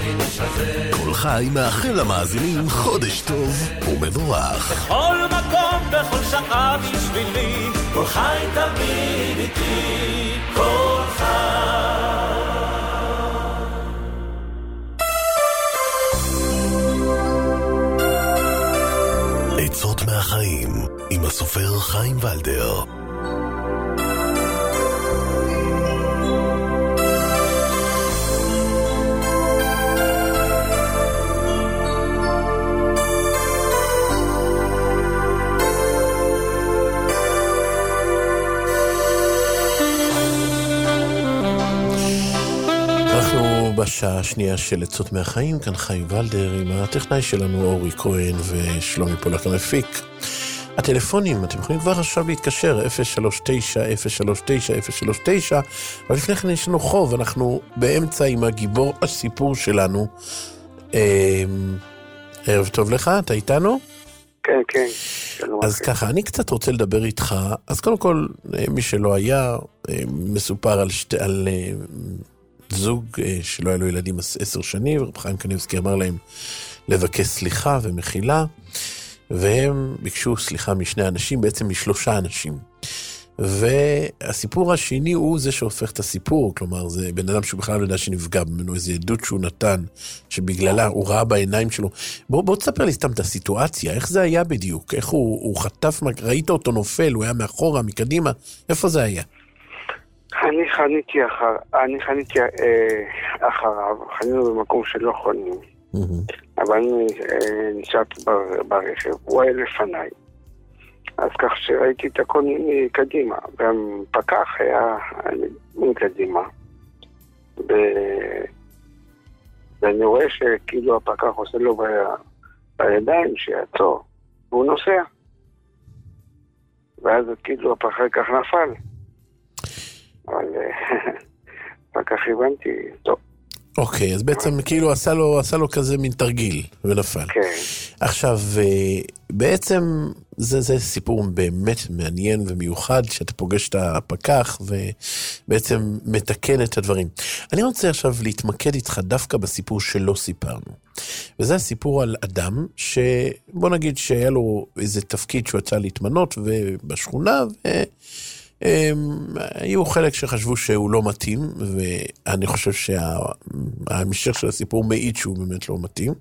כל חי מאחל למאזינים חודש טוב ומבורך. בכל מקום, בכל שעה בשבילי, כל חי תמיד איתי, כל חי. עצות מהחיים עם הסופר חיים ולדר. בשעה השנייה של עצות מהחיים, כאן חיים ולדר עם הטכנאי שלנו אורי כהן ושלומי פולק המפיק. הטלפונים, אתם יכולים כבר עכשיו להתקשר 039-039-039, אבל לפני כן יש לנו חוב, אנחנו באמצע עם הגיבור הסיפור שלנו. ערב טוב לך, אתה איתנו? כן, כן. אז ככה, אני קצת רוצה לדבר איתך. אז קודם כל, מי שלא היה, מסופר על זוג שלא היה לו ילדים 10 שנים, רב חיים קניבסקי אמר להם לבקש סליחה ומחילה, והם ביקשו סליחה משני אנשים, בעצם מ3 אנשים. והסיפור השני הוא זה שהופך את הסיפור, כלומר זה בן אדם שהוא בכלל לא יודע שנפגע ממנו, איזו עדות שהוא נתן, שבגללה הוא ראה בעיניים שלו. בוא תספר לי סתם את הסיטואציה, איך זה היה בדיוק, איך הוא חטף, ראית אותו נופל, הוא היה מאחורה, מקדימה, איפה זה היה? אני חניתי אחריו, חנינו במקום שלא חונים, אבל אני נשארתי ברכב, הוא היה לפניי, אז כך שראיתי את הכל מקדימה, והפקח היה מקדימה, ואני רואה שכאילו הפקח עושה לו בידיים שיעצור, והוא נוסע, ואז כאילו הפקח כך נפל. אבל רק כך הבנתי, טוב. אוקיי, אז בעצם כאילו עשה לו כזה מין תרגיל ונפל. כן. עכשיו, בעצם זה סיפור באמת מעניין ומיוחד, שאתה פוגש את הפקח ובעצם מתקן את הדברים. אני רוצה עכשיו להתמקד איתך דווקא בסיפור שלא סיפרנו. וזה הסיפור על אדם שבוא נגיד שהיה לו איזה תפקיד שהוא יצא להתמנות בשכונה היו חלק שחשבו שהוא לא מתאים, ואני חושב שהמשך של הסיפור מעיד שהוא באמת לא מתאים,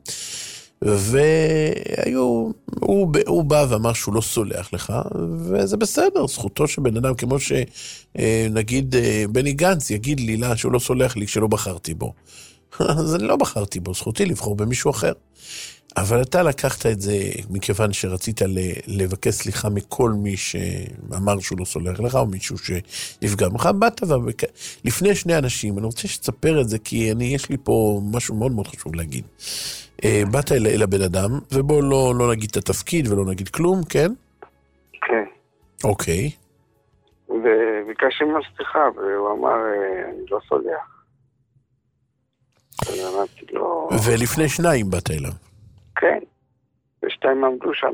הוא בא ואמר שהוא לא סולח לך, וזה בסדר, זכותו שבן אדם, כמו שנגיד בני גנץ יגיד לי לה שהוא לא סולח לי כשלא בחרתי בו. אז אני לא בחרתי בו, זכותי לבחור במישהו אחר. אבל אתה לקחת את זה מכיוון שרצית לבקש סליחה מכל מי שאמר שהוא לא סולח לך, או מישהו שנפגע ממך, באת לפני 2 אנשים, אני רוצה שתספר את זה, כי יש לי פה משהו מאוד מאוד חשוב להגיד. באת אל הבן אדם, ובוא לא נגיד את התפקיד ולא נגיד כלום, כן? כן. אוקיי. וביקשתי ממנו סליחה, והוא אמר, אני לא סולח. אמרתי לו... ולפני 2 באת אליו. כן, ו2 עמדו שם,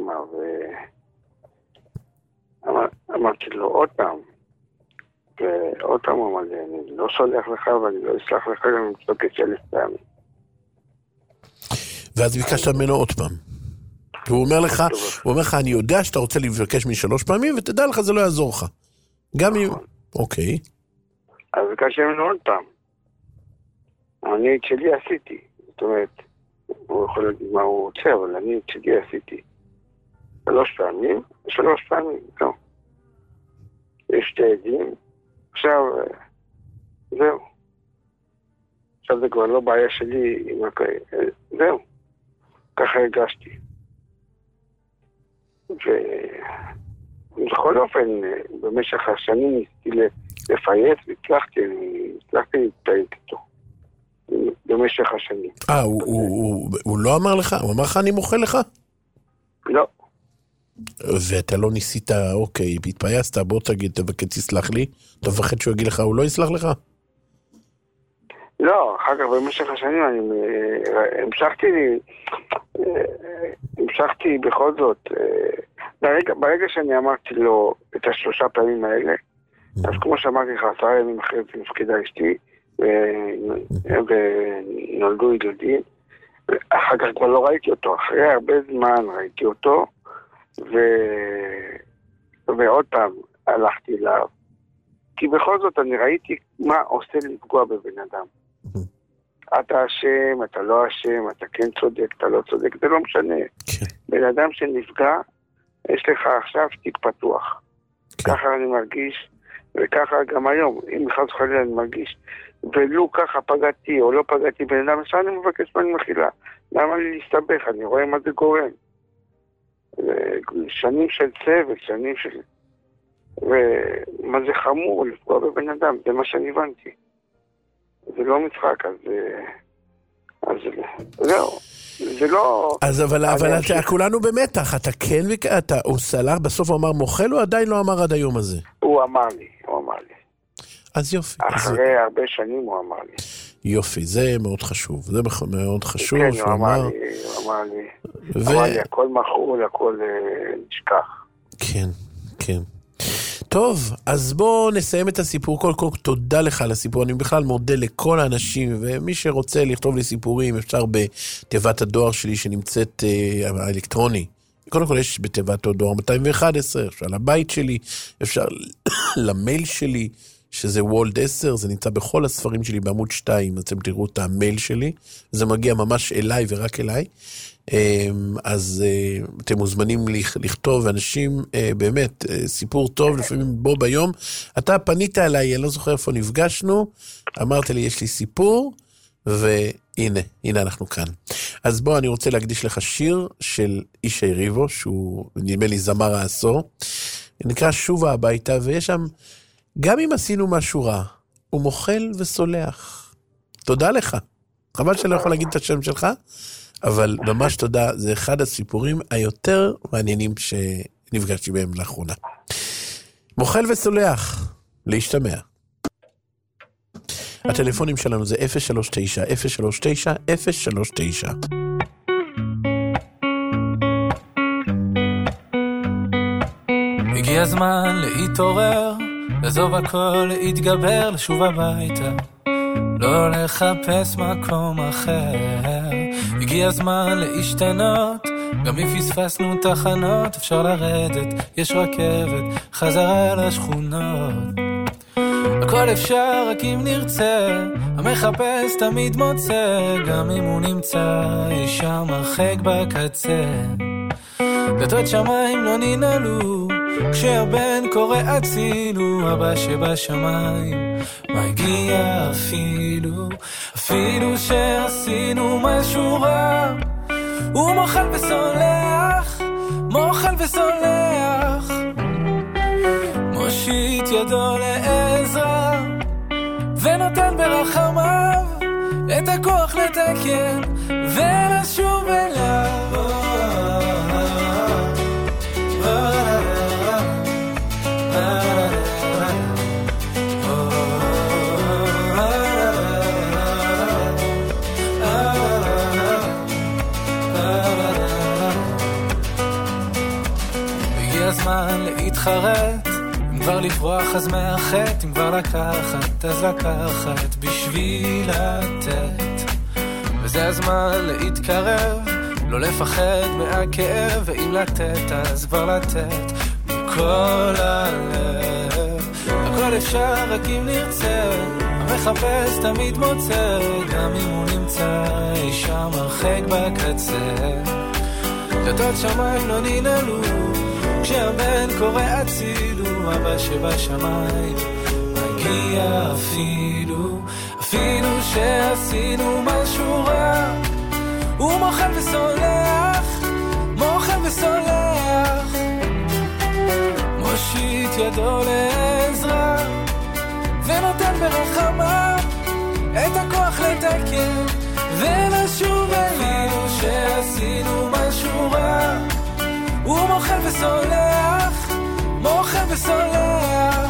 ואמרתי לו עוד פעם, ועוד פעם הוא אמר לי, אני לא סולח לך, ואני לא אסלח לך גם מתבקש 1000 פעמים. ואז ביקשת ממנו עוד פעם. והוא אומר לך, אני יודע שאתה רוצה לבקש מ3 פעמים, ותדע לך, זה לא יעזור לך. גם אם... אוקיי. אז ביקשתי ממנו עוד פעם. אני את שלי עשיתי, זאת אומרת, הוא יכול להגיד מה הוא רוצה, אבל אני את שלי עשיתי 3 פעמים, לא. יש 2 עדים, עכשיו, זהו. עכשיו זה כבר לא בעיה שלי, זהו. ככה הרגשתי. ובכל אופן, במשך השנים ניסיתי לפייס, והצלחתי להתפייס איתו. במשך השנים. הוא לא אמר לך? הוא אמר לך אני מוחה לך? לא. ואתה לא ניסית, אוקיי, התפייסת, בוא תגיד, תבקש תסלח לי, אתה מפחד שהוא יגיד לך, הוא לא יסלח לך? לא, אחר כך במשך השנים אני המשכתי בכל זאת, ברגע שאני אמרתי לו את 3 פעמים האלה, אז כמו שאמרתי לך, 10 ימים אחרי זה מפקידה אשתי, ונולדו ילדים. אחר כך כבר לא ראיתי אותו, אחרי הרבה זמן ראיתי אותו, ועוד פעם הלכתי אליו, כי בכל זאת אני ראיתי מה עושה לפגוע בבן אדם. אתה אשם, אתה לא אשם, אתה כן צודק, אתה לא צודק, זה לא משנה. בן אדם שנפגע, יש לך עכשיו תיק פתוח. ככה אני מרגיש, וככה גם היום, אם בכלל חלילה אני מרגיש, ולו ככה פגעתי או לא פגעתי בן אדם, עכשיו אני מבקש ממני מחילה. למה לי להסתבך? אני רואה מה זה גורם. שנים של סבל, שנים של... ומה זה חמור לפגוע בבן אדם, זה מה שאני הבנתי. זה לא משחק, אז זהו. זה לא... אז אבל כולנו במתח, אתה כן, הוא סלח, בסוף הוא אמר מוכל, הוא עדיין לא אמר עד היום הזה. הוא אמר לי. אז יופי. אחרי הרבה שנים הוא אמר לי. יופי, זה מאוד חשוב, זה מאוד חשוב. כן, הוא אמר לי, הכל מחול, הכל נשכח. כן, כן. טוב, אז בואו נסיים את הסיפור. כל תודה לך על הסיפור. אני בכלל מודה לכל האנשים, ומי שרוצה לכתוב לי סיפורים, אפשר בתיבת הדואר שלי שנמצאת האלקטרוני. קודם כל יש בתיבת הדואר 211, אפשר לבית שלי, אפשר למייל שלי, שזה וולד 10, זה נמצא בכל הספרים שלי בעמוד 2, אתם תראו את המייל שלי, זה מגיע ממש אליי ורק אליי, אז אתם מוזמנים לכתוב, אנשים באמת, סיפור טוב, לפעמים בו ביום, אתה פנית אליי, אני לא זוכר איפה נפגשנו, אמרת לי יש לי סיפור, והנה אנחנו כאן. אז בוא, אני רוצה להקדיש לך שיר של אישי ריבו, שהוא נדמה לי זמר העשור, נקרא שובה הביתה, ויש שם, גם אם עשינו משהו רע, הוא מוחל וסולח. תודה לך. חבל שלא יכול להגיד את השם שלך, אבל ממש תודה, זה אחד הסיפורים היותר מעניינים שנפגשתי בהם לאחרונה. מוחל וסולח, להשתמע. הטלפונים שלנו זה 039-039-039. הגיע הזמן להתעורר, לעזוב הכל, להתגבר, לשוב הביתה, לא לחפש מקום אחר. הגיע הזמן להשתנות, גם אם פספסנו תחנות, אפשר לרדת, יש רכבת, חזרה לשכונות. הכל אפשר רק אם נרצה, המחפש תמיד מוצא, גם אם הוא נמצא שם הרחק בקצה. דלתות שמיים לא ננעלו, כשהבן קורא הצילו, הבא שבשמיים מגיע אפילו שעשינו משהו רע, הוא מוחל וסולח, מושיט ידו לעזרה, ונותן ברחמיו את הכוח לתקן ולשוב אליו. הזמן להתחרט, אם כבר לברוח אז מאחת, אם כבר לקחת אז לקחת בשביל לתת. וזה הזמן להתקרב, לא לפחד מהכאב, ואם לתת אז כבר לתת מכל הלב. הכל אפשר רק אם נרצה, המחפש תמיד מוצא, גם אם הוא נמצא שם הרחק בקצה. דלתות שמיים לא ננעלו, כשהבן קורא הצילו, הבא שבשמיים מגיע אפילו שעשינו משהו רע, הוא מוחל וסולח, מושיט ידו לעזרה, ונותן ברחמיו את הכוח לתקן ולשוב אליו. אפילו שעשינו משהו רע, הוא מוחל וסולח,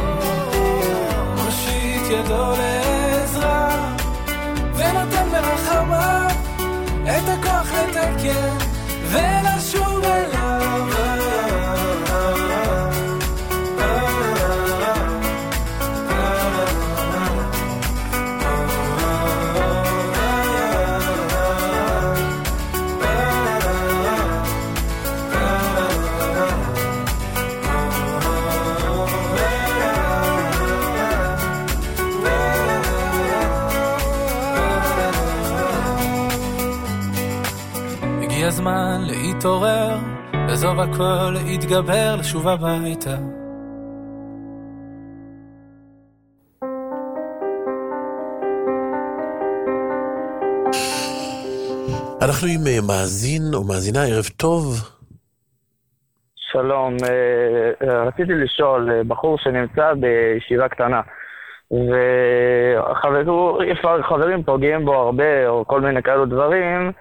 מושיט ידו לעזרה, ונותן ברחמיו את הכוח לתקן ולשוב אליו. הגיע הזמן להתעורר, לעזוב הכל, להתגבר, לשוב הביתה. אנחנו עם מאזין או מאזינה, ערב טוב. שלום, רציתי לשאול, בחור שנמצא בישיבה קטנה, וחברים פוגעים בו הרבה, או כל מיני כאלו דברים,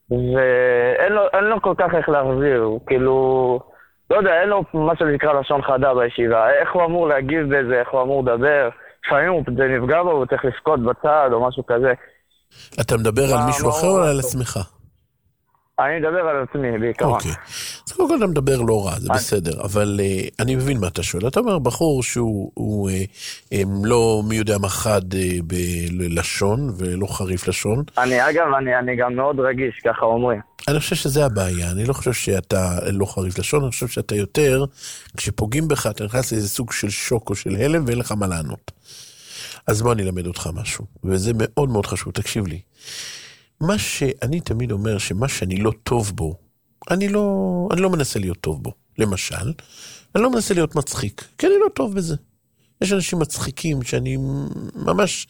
ואין לו כל כך איך להחזיר, הוא כאילו, לא יודע, אין לו מה שנקרא לשון חדה בישיבה, איך הוא אמור להגיב בזה, איך הוא אמור לדבר, לפעמים זה נפגע בו, הוא צריך לפקוד בצד או משהו כזה. אתה מדבר על מישהו אחר או על עצמך? אני מדבר על עצמי בעיקרון. אוקיי. אז קודם כל אתה מדבר לא רע, זה בסדר, אבל אני מבין מה אתה שואל. אתה אומר בחור שהוא לא מי יודע מה חד בלשון ולא חריף לשון. אני גם מאוד רגיש, ככה אומרים. אני חושב שזה הבעיה, אני לא חושב שאתה לא חריף לשון, אני חושב שאתה יותר, כשפוגעים בך אתה נכנס לאיזה סוג של שוק או של הלם ואין לך מה לענות. אז בוא אני אלמד אותך משהו, וזה מאוד מאוד חשוב, תקשיב לי. מה שאני תמיד אומר, שמה שאני לא טוב בו, אני לא מנסה להיות טוב בו. למשל, אני לא מנסה להיות מצחיק, כי אני לא טוב בזה. יש אנשים מצחיקים שאני ממש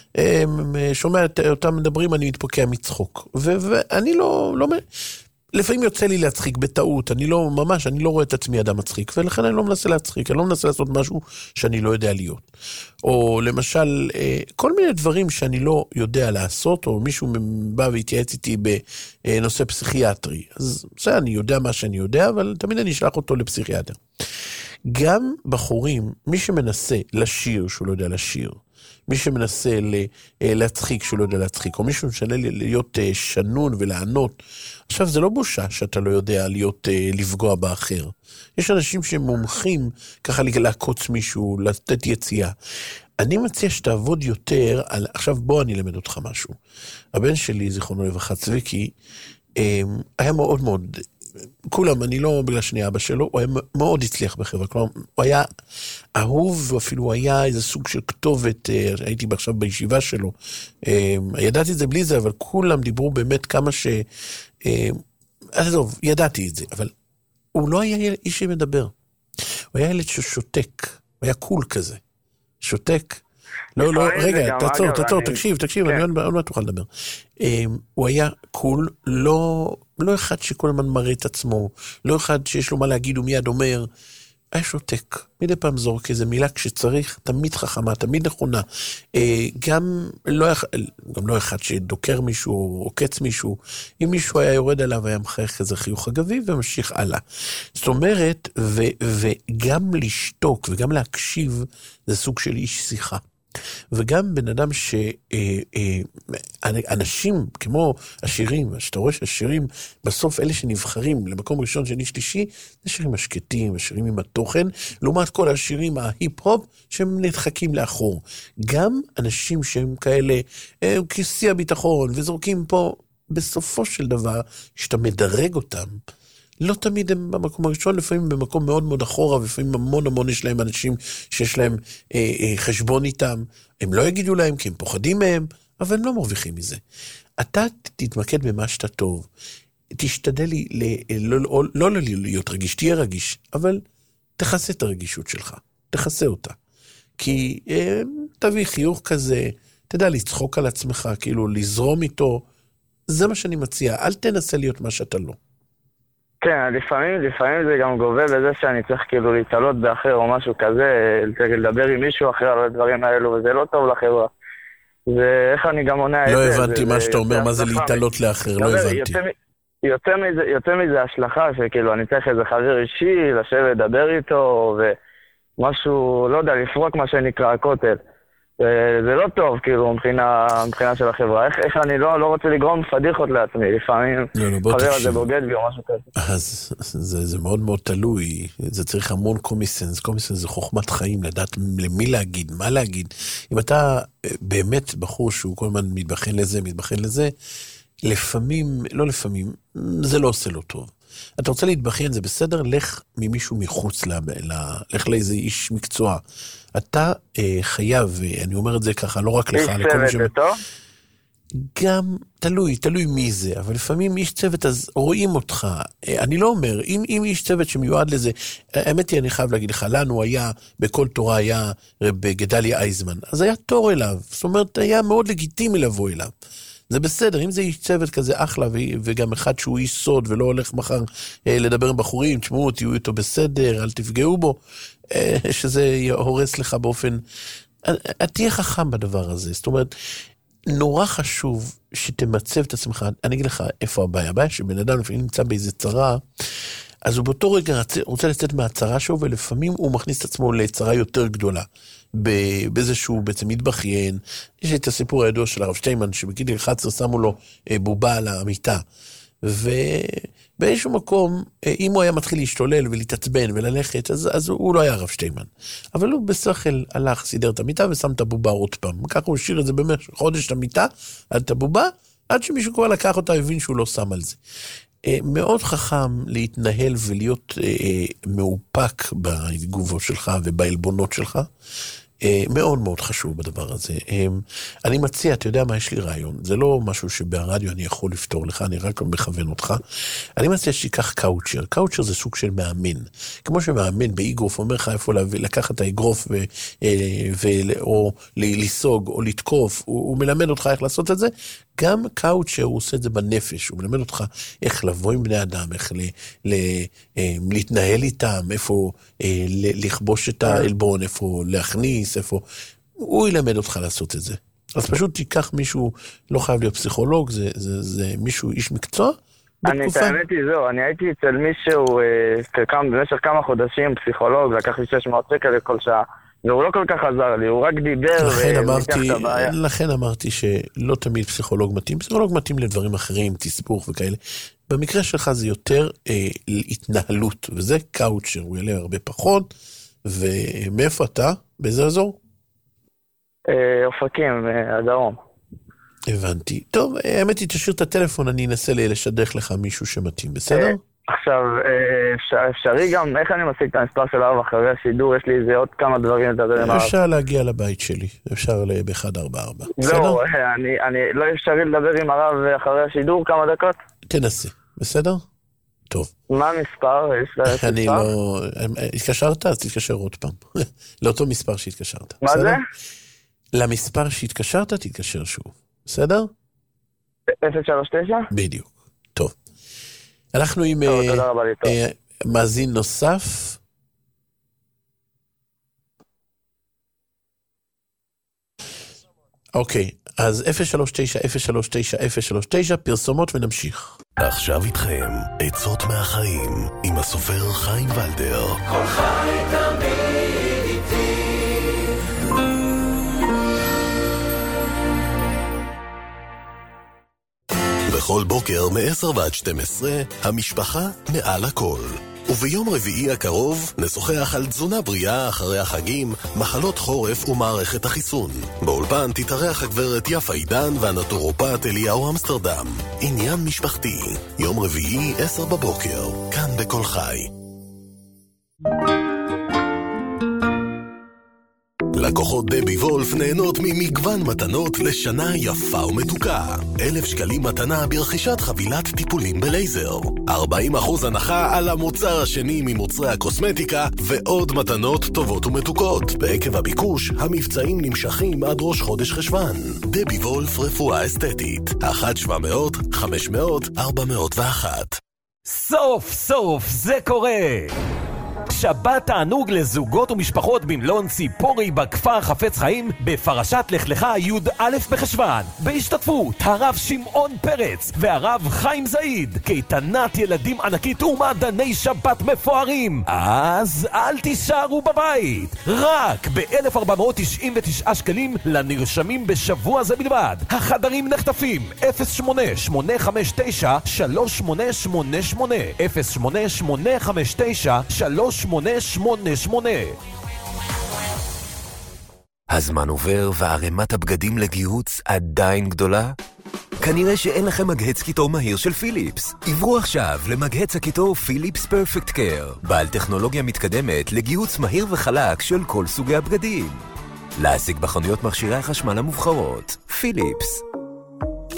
שומע אותם מדברים, אני מתפוקע מצחוק. ואני לא לפעמים יוצא לי להצחיק בטעות, אני לא רואה את עצמי אדם מצחיק, ולכן אני לא מנסה להצחיק, אני לא מנסה לעשות משהו שאני לא יודע להיות. או למשל, כל מיני דברים שאני לא יודע לעשות, או מישהו בא והתייעץ איתי בנושא פסיכיאטרי. אז זה אני יודע מה שאני יודע, אבל תמיד אני אשלח אותו לפסיכיאטר. גם בחורים, מי שמנסה לשיר שהוא לא יודע לשיר, מי שמנסה להצחיק שהוא לא יודע להצחיק, או מישהו משנה להיות שנון ולענות. עכשיו, זה לא בושה שאתה לא יודע לפגוע באחר. יש אנשים שמומחים ככה לעקוץ מישהו, לתת יציאה. אני מציע שתעבוד יותר על... עכשיו בוא אני אלמד אותך משהו. הבן שלי, זיכרונו לברכה, צביקי, היה מאוד מאוד... כולם, אני לא בגלל שאני אבא שלו, הוא היה מאוד הצליח בחברה, כלומר, הוא היה אהוב, ואפילו הוא היה איזה סוג של כתובת, הייתי עכשיו בישיבה שלו, ידעתי את זה בלי זה, אבל כולם דיברו באמת כמה ש... עזוב, ידעתי את זה, אבל הוא לא היה איש שמדבר, הוא היה ילד ששותק, הוא היה קול כזה, שותק, לא, רגע, תעצור, תקשיב, אני עוד מעט תוכל לדבר. הוא היה קול, לא אחד שכל הזמן מראה את עצמו, לא אחד שיש לו מה להגיד ומיד אומר, היה שותק, מדי פעם זורק איזה מילה כשצריך, תמיד חכמה, תמיד נכונה, גם לא אחד שדוקר מישהו או עוקץ מישהו, אם מישהו היה יורד עליו היה מחייך איזה חיוך אגבי וממשיך הלאה. זאת אומרת, וגם לשתוק וגם להקשיב זה סוג של איש שיחה. וגם בן אדם אנשים כמו השירים, שאתה רואה שהשירים בסוף אלה שנבחרים למקום ראשון, שני, שלישי, זה שירים השקטים, השירים עם התוכן, לעומת כל השירים ההיפ-הופ שהם נדחקים לאחור. גם אנשים שהם כאלה כיסי הביטחון וזורקים פה, בסופו של דבר, שאתה מדרג אותם, לא תמיד הם במקום הראשון, לפעמים במקום מאוד מאוד אחורה, ולפעמים המון יש להם אנשים שיש להם חשבון איתם, הם לא יגידו להם כי הם פוחדים מהם, אבל הם לא מרוויחים מזה. אתה תתמקד במה שאתה טוב, תשתדל לא להיות רגיש, תהיה רגיש, אבל תחסה את הרגישות שלך, תחסה אותה. כי תביא חיוך כזה, תדע לצחוק על עצמך, כאילו לזרום איתו, זה מה שאני מציע, אל תנסה להיות מה שאתה לא. כן, לפעמים זה גם גובה בזה שאני צריך כאילו להתעלות באחר או משהו כזה, לדבר עם מישהו אחר על הדברים האלו, וזה לא טוב לחברה. ואיך אני גם עונה את זה. לא הבנתי מה שאתה אומר, מה זה להתעלות לאחר, לא הבנתי. יוצא מזה השלכה שכאילו אני צריך איזה חבר אישי, לשבת, לדבר איתו, ומשהו, לא יודע, לפרוק מה שנקרא הכותל. זה לא טוב, כאילו, מבחינה של החברה. איך אני לא רוצה לגרום פדיחות לעצמי, לפעמים חבר הזה בוגד בי או משהו כזה. אז זה מאוד מאוד תלוי, זה צריך המון קומיסנס, קומיסנס זה חוכמת חיים, לדעת למי להגיד, מה להגיד. אם אתה באמת בחור שהוא כל הזמן מתבחן לזה, לפעמים, לא לפעמים, זה לא עושה לו טוב. אתה רוצה להתבחן, זה בסדר, לך ממישהו מחוץ, לך לאיזה איש מקצוע. אתה חייב, אני אומר את זה ככה, לא רק לך, איש צוות איתו? גם תלוי מי זה, אבל לפעמים איש צוות אז רואים אותך. אני לא אומר, אם איש צוות שמיועד לזה, האמת היא, אני חייב להגיד לך, לנו היה, בכל תורה היה בגדליה אייזמן, אז היה תור אליו, זאת אומרת, היה מאוד לגיטימי לבוא אליו. זה בסדר, אם זה איש צוות כזה אחלה, וגם אחד שהוא איש סוד, ולא הולך מחר לדבר עם בחורים, תשמעו, תהיו איתו בסדר, אל תפגעו בו, שזה הורס לך באופן, תהיה חכם בדבר הזה, זאת אומרת, נורא חשוב שתמצב את עצמך, אני אגיד לך איפה הבעיה, הבעיה שבן אדם לפעמים נמצא באיזה צרה, אז הוא באותו רגע רוצה לצאת מהצרה שלו, ולפעמים הוא מכניס את עצמו לצרה יותר גדולה, באיזשהו בעצם מתבכיין. יש את הסיפור הידוע של הרב שטיינמן, שבגיל 11 שמו לו בובה על המיטה, ובאיזשהו מקום, אם הוא היה מתחיל להשתולל ולהתעצבן וללכת, אז הוא לא היה הרב שטיינמן. אבל הוא בשכל הלך, סידר את המיטה ושם את הבובה עוד פעם. ככה הוא השאיר את זה במשך חודש את המיטה, את הבובה, עד שמישהו כבר לקח אותה, הבין שהוא לא שם על זה. מאוד חכם להתנהל ולהיות מאופק בתגובות שלך ובעלבונות שלך. מאוד מאוד חשוב בדבר הזה. אני מציע, אתה יודע מה, יש לי רעיון, זה לא משהו שברדיו אני יכול לפתור לך, אני רק מכוון אותך. אני מציע שתיקח קאוצ'ר. קאוצ'ר זה סוג של מאמן. כמו שמאמן באיגרוף אומר לך איפה לקחת את האיגרוף או לסוג או לתקוף, הוא מלמד אותך איך לעשות את זה. גם קאוצ'ר הוא עושה את זה בנפש, הוא מלמד אותך איך לבוא עם בני אדם, איך להתנהל איתם, איפה לכבוש את העלבון, איפה להכניס, איפה... הוא ילמד אותך לעשות את זה. אז פשוט תיקח מישהו, לא חייב להיות פסיכולוג, זה מישהו, איש מקצוע. האמת היא זהו, אני הייתי אצל מישהו במשך כמה חודשים, פסיכולוג, לקח לי 600 שקל לכל שעה. והוא לא כל כך עזר לי, הוא רק דיבר וניתח את הבעיה. לכן אמרתי שלא תמיד פסיכולוג מתאים, פסיכולוג מתאים לדברים אחרים, תסבוך וכאלה. במקרה שלך זה יותר התנהלות, וזה קאוצ'ר, הוא יעלה הרבה פחות. ומאיפה אתה? באיזה אזור? אופקים, הדרום. הבנתי. טוב, האמת היא, תשאיר את הטלפון, אני אנסה לשדך לך מישהו שמתאים, בסדר? עכשיו, אפשרי גם, איך אני משיג את המספר של הרב אחרי השידור? יש לי איזה עוד כמה דברים לדבר עם הרב. אפשר להגיע לבית שלי, אפשר ב-144. לא, אני לא אפשרי לדבר עם הרב אחרי השידור כמה דקות? תנסה, בסדר? טוב. מה המספר? אני לא... התקשרת? אז תתקשר עוד פעם. לאותו מספר שהתקשרת. מה זה? למספר שהתקשרת, תתקשר שוב. בסדר? 039? בדיוק. טוב. אנחנו עם מאזין נוסף. אוקיי, אז 039-039-039, פרסומות ונמשיך. עכשיו איתכם, עצות מהחיים, עם הסופר חיים ולדר. כל חי תמיד איתי. בכל בוקר מ-10 ועד 12, המשפחה מעל הכל. וביום רביעי הקרוב נשוחח על תזונה בריאה אחרי החגים, מחלות חורף ומערכת החיסון. באולפן תתארח הגברת יפה עידן והנטורופט אליהו אמסטרדם. עניין משפחתי, יום רביעי 10 בבוקר, כאן בכל חי. לקוחות דבי וולף נהנות ממגוון מתנות לשנה יפה ומתוקה. 1,000 שקלים מתנה ברכישת חבילת טיפולים בלייזר. 40% הנחה על המוצר השני ממוצרי הקוסמטיקה, ועוד מתנות טובות ומתוקות. בעקב הביקוש, המבצעים נמשכים עד ראש חודש חשבן. דבי וולף רפואה אסתטית. 1-700-500-401. סוף סוף זה קורה! שבת תענוג לזוגות ומשפחות במלון ציפורי בכפר חפץ חיים בפרשת לך לך י"א בחשוון, בהשתתפות הרב שמעון פרץ והרב חיים זעיד, קייטנת ילדים ענקית ומעדני שבת מפוארים. אז אל תישארו בבית, רק ב-1,499 שקלים לנרשמים בשבוע זה בלבד. החדרים נחטפים 08859-3888 08859-3888. הזמן עובר וערימת הבגדים לגיהוץ עדיין גדולה? כנראה שאין לכם מגהץ קיטור מהיר של פיליפס. עברו עכשיו למגהץ הקיטור פיליפס פרפקט קר, בעל טכנולוגיה מתקדמת לגיהוץ מהיר וחלק של כל סוגי הבגדים. להשיג בחנויות מכשירי החשמל המובחרות. פיליפס.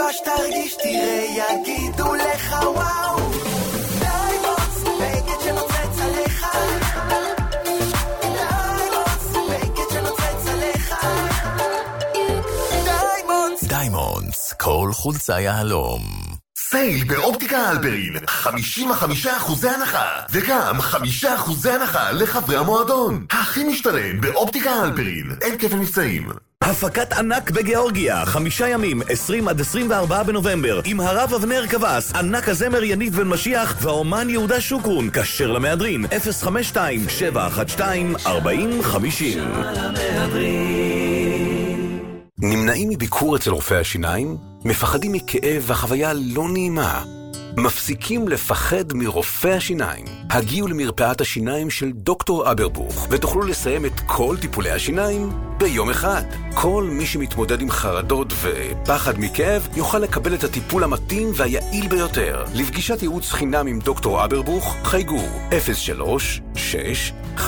מה שתרגיש תראה יגידו לך וואו דיימונדס בגד שנוצץ עליך דיימונדס בגד שנוצץ עליך דיימונדס, כל חולצה יהלום. סייל באופטיקה הלפרין, 55% הנחה, וגם 5% הנחה לחברי המועדון. הכי משתלם באופטיקה הלפרין, אין כפל מבצעים. הפקת ענק בגיאורגיה, 5 ימים, 20 עד 24 בנובמבר, עם הרב אבנר קבס, ענק הזמר יניב בן משיח, והאומן יהודה שוקרון, כשר למהדרין, 052-712-4050. נמנעים מביקור אצל רופא השיניים? מפחדים מכאב והחוויה לא נעימה? מפסיקים לפחד מרופא השיניים? הגיעו למרפאת השיניים של דוקטור אברבוך ותוכלו לסיים את כל טיפולי השיניים ביום אחד. כל מי שמתמודד עם חרדות ופחד מכאב יוכל לקבל את הטיפול המתאים והיעיל ביותר. לפגישת ייעוץ חינם עם דוקטור אברבוך חייגו 03-6-555-222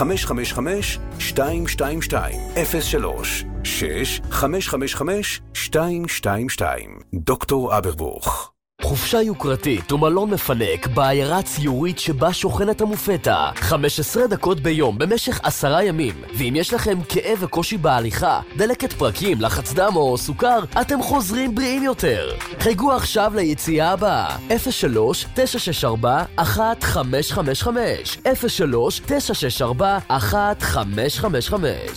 03-6-555-222 דוקטור אברבוך. חופשה יוקרתית ומלון מפנק בעיירה ציורית שבה שוכנת המופתה 15 דקות ביום במשך 10 ימים. ואם יש לכם כאב וקושי בהליכה, דלקת פרקים, לחץ דם או סוכר, אתם חוזרים בריאים יותר. חייגו עכשיו ליציאה הבאה 03-964-1555 03-964-1555.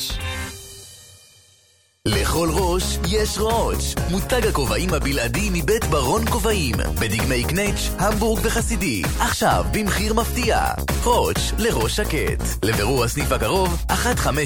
לכל ראש יש ראש. מותג הכובעים הבלעדי מבית ברון כובעים בדגמי קנץ', המבורג וחסידי. עכשיו במחיר מפתיע. ראש לראש שקט. לבירור הסניף הקרוב 1599-578-946.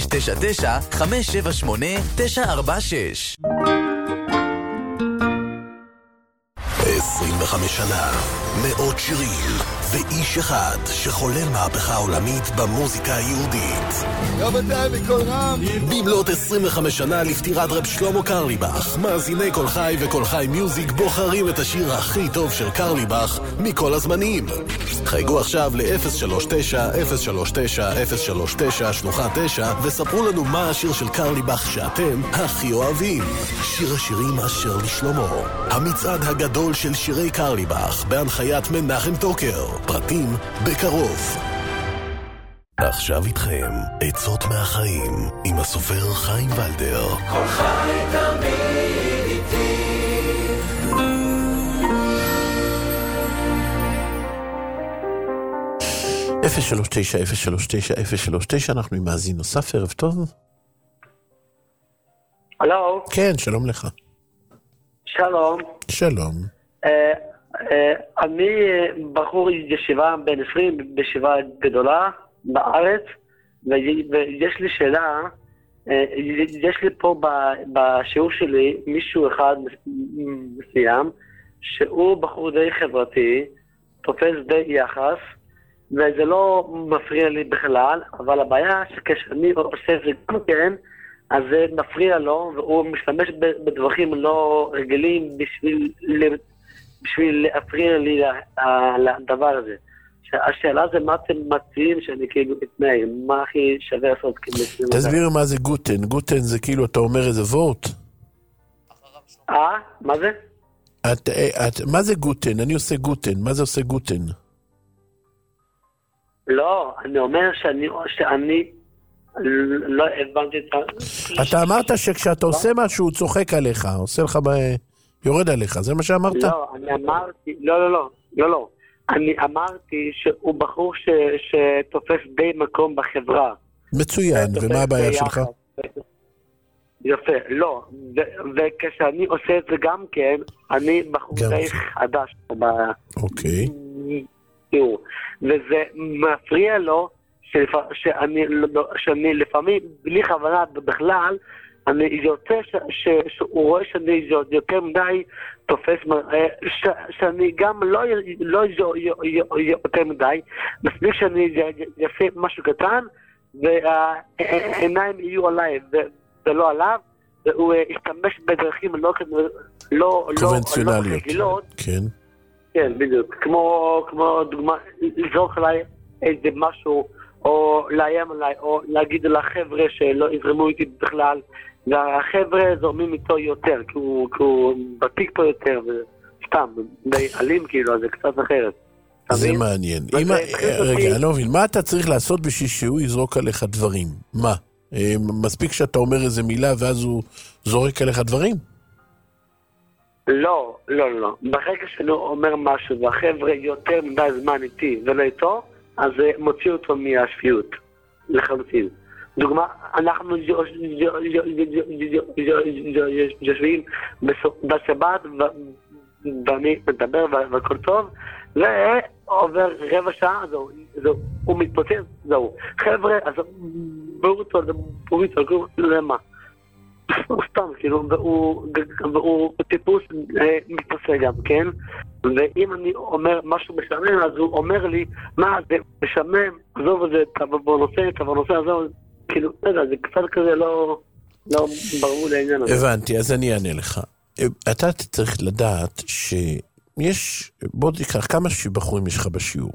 25 שנה, מאות שירים, ואיש אחד שחולל מהפכה עולמית במוזיקה היהודית. רבותיי בכל רם. במלאת 25 שנה לפטירת רב שלמה קרליבך, מאזיני כל חי וכל חי מיוזיק בוחרים את השיר הכי טוב של קרליבך מכל הזמנים. חייגו עכשיו ל-039-039-039 שלוחה 9 וספרו לנו מה השיר של קרליבך שאתם הכי אוהבים. שיר השירים אשר לשלמה, המצעד הגדול של שירי קרליבך בהנחיית מנחם טוקר. פרטים בקרוב. עכשיו איתכם עצות מהחיים עם הסופר חיים ולדר. כל חי תמיד איתי. אפס 039-039-039, אנחנו עם מאזין נוסף, ערב טוב. הלו. כן, שלום לך. שלום. שלום. אני בחור ישיבה בן 20 בישיבה גדולה בארץ, ויש לי שאלה, יש לי פה בשיעור שלי מישהו אחד מסוים, שהוא בחור די חברתי, תופס די יחס, וזה לא מפריע לי בכלל, אבל הבעיה שכשאני עושה את זה גם כן, אז זה מפריע לו, והוא משתמש בדברים לא רגילים בשביל להפריע לי לדבר הזה. השאלה זה מה אתם מציעים שאני כאילו אתנאי, מה הכי שווה לעשות? תסביר מה זה גוטן. גוטן זה כאילו אתה אומר איזה וורט? מה זה? מה זה גוטן? אני עושה גוטן. מה זה עושה גוטן? לא, אני אומר שאני לא הבנתי את אתה אמרת שכשאתה עושה משהו הוא צוחק עליך, עושה לך יורד עליך, זה מה שאמרת? לא, אני אמרתי, לא. אני אמרתי שהוא בחור שתופס די מקום בחברה. מצוין, ומה הבעיה שלך? יפה, לא. וכשאני עושה את זה גם כן, אני בחור די חדש. אוקיי. וזה מפריע לו שאני לפעמים, בלי כוונה בכלל, אני יוצא שהוא רואה שאני יותר מדי תופס, שאני גם לא יותר מדי, מספיק שאני יעשה משהו קטן, והעיניים יהיו עליי ולא עליו, והוא ישתמש בדרכים לא רגילות. כן. כן, בדיוק. כמו דוגמה, לזרוק עליי איזה משהו, או לאיים עליי, או להגיד לחבר'ה שלא יזרמו איתי בכלל, והחבר'ה זורמים איתו יותר, כי הוא בפיק פה יותר, וסתם, די אלים כאילו, אז זה קצת אחרת. זה מעניין. רגע, אני לא מבין, מה אתה צריך לעשות בשביל שהוא יזרוק עליך דברים? מה? מספיק שאתה אומר איזה מילה ואז הוא זורק עליך דברים? לא. ברגע שאני אומר משהו והחבר'ה יותר מדי זמן איתי ולא איתו, אז מוציא אותו מהשפיות, לחלוטין. דוגמה, אנחנו יושבים בשבת ואני מדבר והכל טוב, ועובר רבע שעה, הוא מתפוצץ, זהו. חבר'ה, אז ברוטו, למה? הוא סתם, כאילו, והוא טיפוס מתפסה גם, כן? ואם אני אומר משהו משמם, אז הוא אומר לי, מה, זה משמם, עזוב את זה, תבוא נושא, עזוב, כאילו, זה קצת כזה לא ברור לעניין הזה. הבנתי, אז אני אענה לך. אתה צריך לדעת שיש, בוא תקרא, כמה בחורים יש לך בשיעור?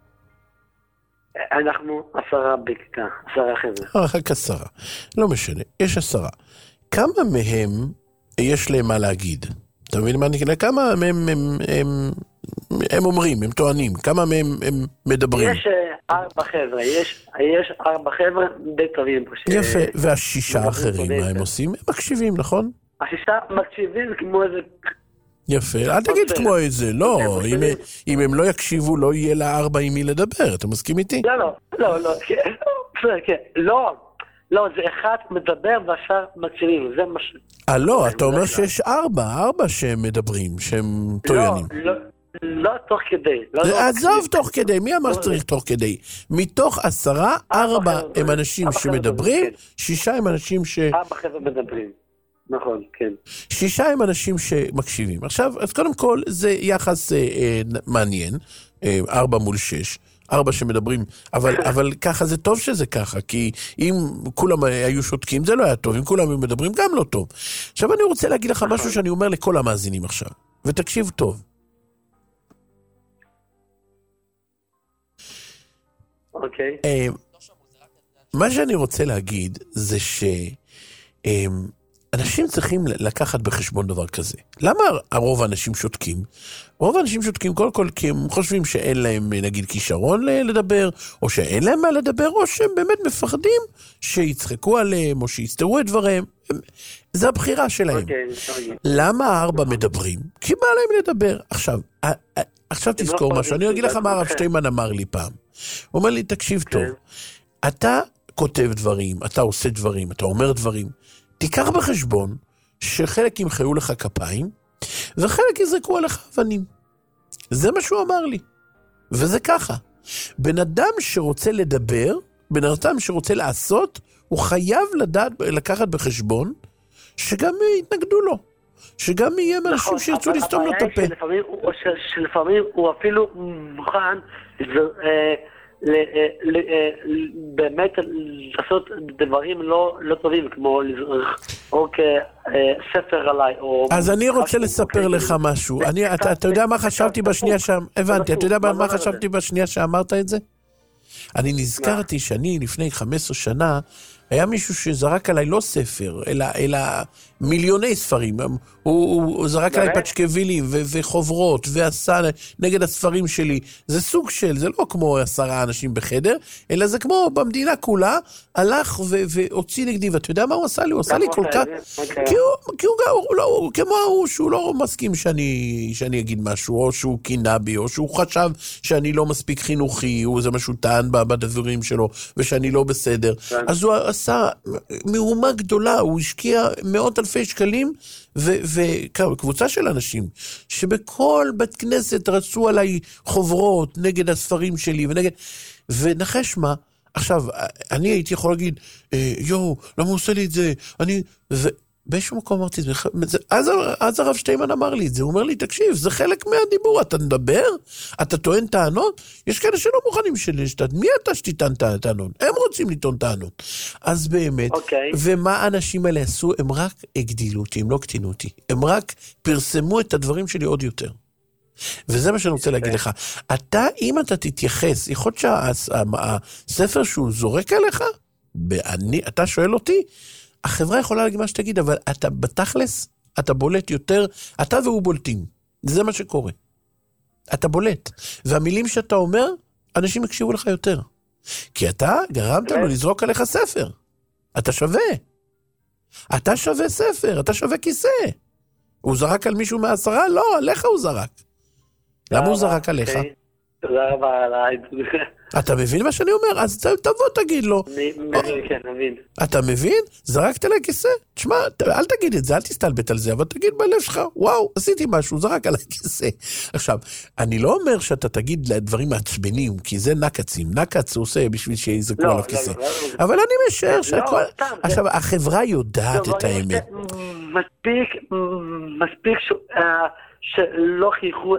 אנחנו 10 בכיתה, 10 חבר'ה. רק 10, לא משנה, יש 10. כמה מהם יש להם מה להגיד? אתה מבין מה אני אגיד? כמה מהם הם אומרים, הם טוענים, כמה מהם הם מדברים? יש 4 חבר'ה, יש 4 חבר'ה די טובים. יפה, והשישה האחרים, מה הם עושים? הם מקשיבים, נכון? השישה מקשיבים כמו איזה... יפה, אל תגיד כמו איזה, לא, אם הם לא יקשיבו, לא יהיה ל4 עם מי לדבר, אתה מסכים איתי? לא, זה אחד מדבר והשאר מקשיבים, זה מה ש... לא, אתה אומר שיש 4 שהם מדברים, שהם טוענים. לא תוך כדי. עזוב תוך כדי, מי אמר שצריך תוך כדי? מתוך 10, 4 הם אנשים שמדברים, 6 הם אנשים 4 חבר'ה מדברים. נכון, כן. 6 הם אנשים שמקשיבים. עכשיו, אז קודם כל, זה יחס מעניין, 4 מול 6, 4 שמדברים, אבל ככה זה טוב שזה ככה, כי אם כולם היו שותקים, זה לא היה טוב, אם כולם היו מדברים, גם לא טוב. עכשיו אני רוצה להגיד לך משהו שאני אומר לכל המאזינים עכשיו, ותקשיב טוב. אוקיי. מה שאני רוצה להגיד זה ש... אנשים צריכים לקחת בחשבון דבר כזה. למה הרוב האנשים שותקים? רוב האנשים שותקים קודם כל כי הם חושבים שאין להם נגיד כישרון לדבר, או שאין להם מה לדבר, או שהם באמת מפחדים שיצחקו עליהם, או שיסתרו את דבריהם. זה הבחירה שלהם. למה 4 מדברים? כי בא להם לדבר. עכשיו תזכור משהו, אני אגיד לך מה הרב שטיינמן אמר לי פעם. הוא אומר לי, תקשיב טוב, אתה כותב דברים, אתה עושה דברים, אתה אומר דברים, תיקח בחשבון שחלק ימחאו לך כפיים, וחלק יזרקו עליך אבנים. זה מה שהוא אמר לי. וזה ככה. בן אדם שרוצה לדבר, בן אדם שרוצה לעשות, הוא חייב לקחת בחשבון שגם יתנגדו לו. שגם יהיה אנשים שירצו לסתום לו את הפה. שלפעמים הוא אפילו מוכן באמת לעשות דברים לא טובים, כמו לזרוק ספר עליי. אז אני רוצה לספר לך משהו. אתה יודע מה חשבתי בשנייה שם? הבנתי, אתה יודע מה חשבתי בשנייה שאמרת את זה? אני נזכרתי שאני לפני 15 שנה, היה מישהו שזרק עליי לא ספר, אלא מיליוני ספרים. הוא זרק עליי פצ'קווילים וחוברות, ועשה נגד הספרים שלי. זה סוג של, זה לא כמו 10 אנשים בחדר, אלא זה כמו במדינה כולה, הלך והוציא נגדי, ואתה יודע מה הוא עשה לי? הוא עשה לי כל כך... כי הוא כמו הוא, שהוא לא מסכים שאני אגיד משהו, או שהוא קינה בי, או שהוא חשב שאני לא מספיק חינוכי, זה משהו טען בדברים שלו, ושאני לא בסדר. אז הוא עשה מהומה גדולה, הוא השקיע מאות אלפי שקלים, וקבוצה של אנשים, שבכל בית כנסת רצו עליי חוברות נגד הספרים שלי, ונחש מה, עכשיו, אני הייתי יכול להגיד, למה הוא עושה לי את זה? באיזשהו מקום אמרתי, אז הרב שטיינמן אמר לי את זה, הוא אומר לי, תקשיב, זה חלק מהדיבור, אתה נדבר, אתה טוען טענות, יש כאלה שלא מוכנים מי אתה שתיתן טענות? הם רוצים לטעון טענות. אז באמת, ומה האנשים האלה עשו? הם רק הגדילו אותי, הם לא קטינו אותי, הם רק פרסמו את הדברים שלי עוד יותר. וזה מה שאני רוצה להגיד לך. אתה, אם אתה תתייחס, יכול להיות שהספר שהוא זורק עליך, אתה שואל אותי, החברה יכולה להגיד מה שתגיד, אבל אתה בתכלס, אתה בולט יותר, אתה והוא בולטים. זה מה שקורה. אתה בולט. והמילים שאתה אומר, אנשים יקשיבו לך יותר. כי אתה גרמת לו לזרוק עליך ספר. אתה שווה. אתה שווה ספר, אתה שווה כיסא. הוא זרק על מישהו מהעשרה? לא, עליך הוא זרק. למה הוא זרק עליך? תודה רבה על אתה מבין מה שאני אומר? אז תבוא תגיד לו. כן, מבין. אתה מבין? זרקת עליי כיסא? תשמע, אל תגיד את זה, אל תסתלבט על זה, אבל תגיד בלב שלך, וואו, עשיתי משהו, זרק עליי כיסא. עכשיו, אני לא אומר שאתה תגיד דברים מעצבנים, כי זה נקצים. נקץ הוא עושה בשביל שיזרקו עליו כיסא. אבל אני משער שהכל... עכשיו, החברה יודעת את האמת. מספיק שלא חייכו...